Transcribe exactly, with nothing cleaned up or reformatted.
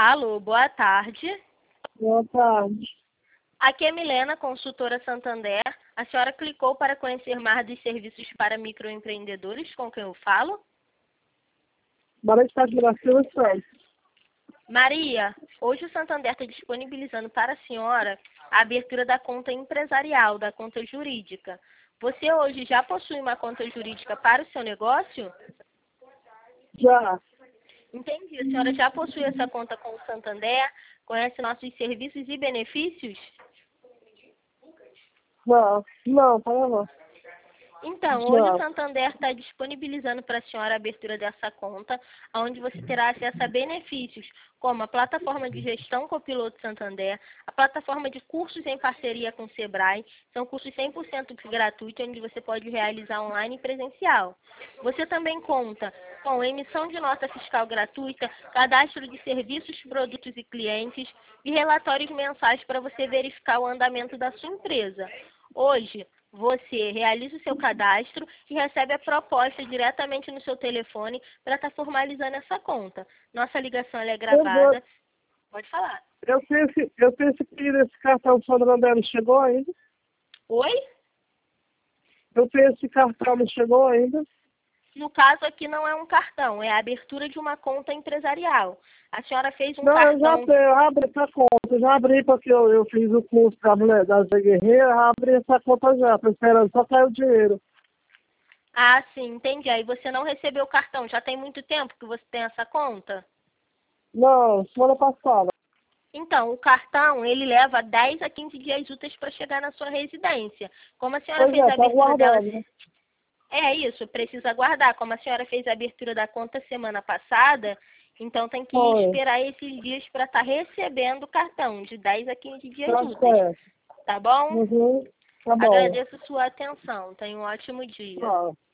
Alô, boa tarde. Boa tarde. Aqui é Milena, consultora Santander. A senhora clicou para conhecer mais dos serviços para microempreendedores, com quem eu falo? Bora estar de Silva Santos. Maria, hoje o Santander está disponibilizando para a senhora a abertura da conta empresarial, da conta jurídica. Você hoje já possui uma conta jurídica para o seu negócio? Já. Entendi. A senhora já possui essa conta com o Santander? Conhece nossos serviços e benefícios? Não, não, para não. Então, hoje o Santander está disponibilizando para a senhora a abertura dessa conta, onde você terá acesso a benefícios, como a plataforma de gestão Copiloto Santander, a plataforma de cursos em parceria com o Sebrae, são cursos cem por cento gratuitos, onde você pode realizar online e presencial. Você também conta com emissão de nota fiscal gratuita, cadastro de serviços, produtos e clientes e relatórios mensais para você verificar o andamento da sua empresa. Hoje, você realiza o seu cadastro e recebe a proposta diretamente no seu telefone para estar formalizando essa conta. Nossa ligação ela é gravada. Pode falar. Eu penso, eu penso que esse cartão do Sandro André não chegou ainda. Oi? Eu penso que esse cartão não chegou ainda. No caso aqui não é um cartão, é a abertura de uma conta empresarial. A senhora fez um não, cartão... eu já abri, eu abri essa conta. Eu já abri porque eu, eu fiz o curso da mulher da Zé Guerreira, eu abri essa conta já, tô esperando só cair o dinheiro. Ah, sim, entendi. Aí você não recebeu o cartão. Já tem muito tempo que você tem essa conta? Não, semana passada. Então, o cartão, ele leva dez a quinze dias úteis para chegar na sua residência. Como a senhora Pois fez é, a tá abertura dela... aguardando, né? É isso, precisa aguardar. Como a senhora fez a abertura da conta semana passada, então tem que Foi. esperar esses dias para estar recebendo o cartão, de dez a quinze dias Tá úteis. certo. Tá bom? Uhum. Tá bom. Agradeço sua atenção. Tenha um ótimo dia. Tá.